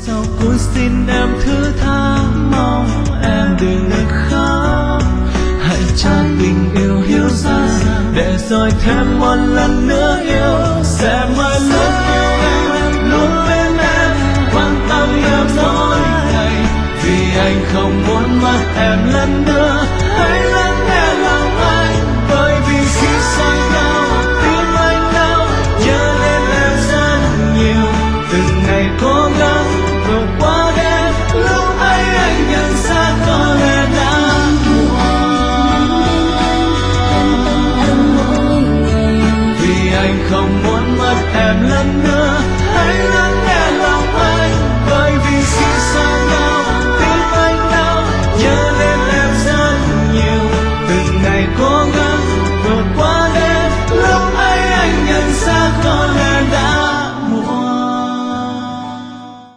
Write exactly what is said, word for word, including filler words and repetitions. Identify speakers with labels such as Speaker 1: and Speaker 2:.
Speaker 1: sau cuối xin em thứ tha, mong em đừng khóc. Hãy cho tình yêu hiểu ra, để rồi thêm một lần nữa yêu. Sẽ mãi luôn yêu em, luôn bên em, quan tâm em mỗi ngày, vì anh không muốn mất em lần nữa.